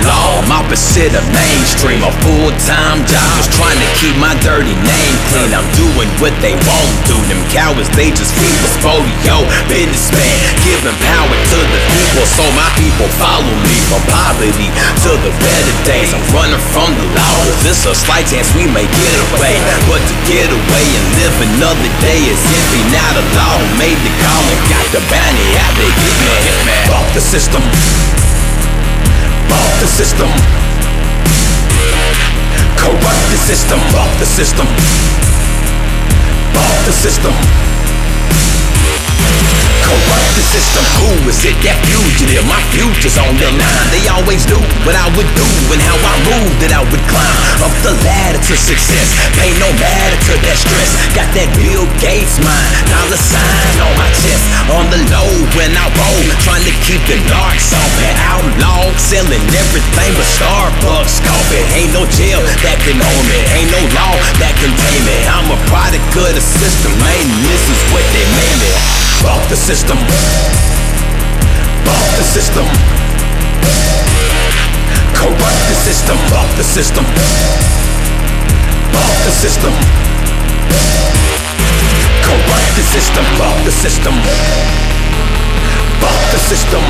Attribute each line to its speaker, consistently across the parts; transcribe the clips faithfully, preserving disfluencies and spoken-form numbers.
Speaker 1: law. I'm opposite of mainstream, a full-time job, just trying to keep my dirty name clean. I'm doing what they won't do. Them cowards, they just feed us polio. Businessman, giving power to the people, so my people follow me. From poverty to the better days, I'm running from the law, cause it's a slight chance we may get away. But to get away and live another day is empty. Now the law made the call and got the bounty out there. Get me, fuck the system, fuck the system, corrupt the system, fuck the system, fuck the system, corrupt the system. Who is it? That fugitive, my future's on the line. They always knew what I would do and how I moved, that I would climb up the ladder to success. Pay no matter to that stress. Got that Bill Gates mind, dollar sign on my chest. On the low when I roll, trying to keep the darks off and outlaw, selling everything but Starbucks coffee. Ain't no jail that can hold me, ain't no law that can tame me. I'm a product of the system, man, this is what they made me. Fuck the system, fuck the system, corrupt the system, fuck the system, fuck the system, corrupt the system, fuck the system, fuck the system,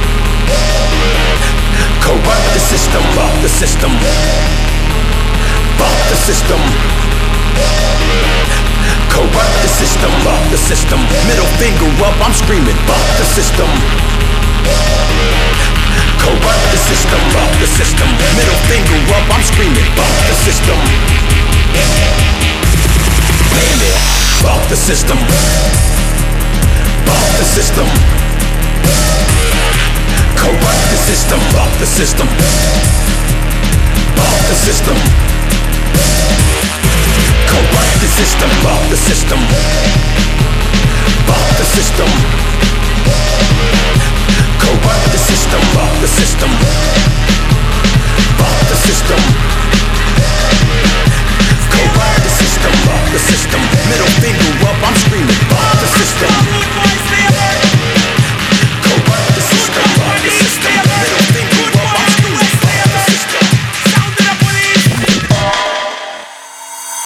Speaker 1: corrupt the system, fuck the system, fuck the system, corrupt the system, fuck the system. Middle finger up, I'm screaming, fuck the system. Corrupt the system, fuck the system. Middle finger up, I'm screaming, fuck the system. Baby, fuck the system, fuck the system, corrupt the system, fuck the system, fuck the system, corrupt the system, fuck the system, fuck the system, corrupt the system, fuck the system, fuck the system, corrupt the system, fuck the system. Middle finger up, I'm screaming, fuck the system.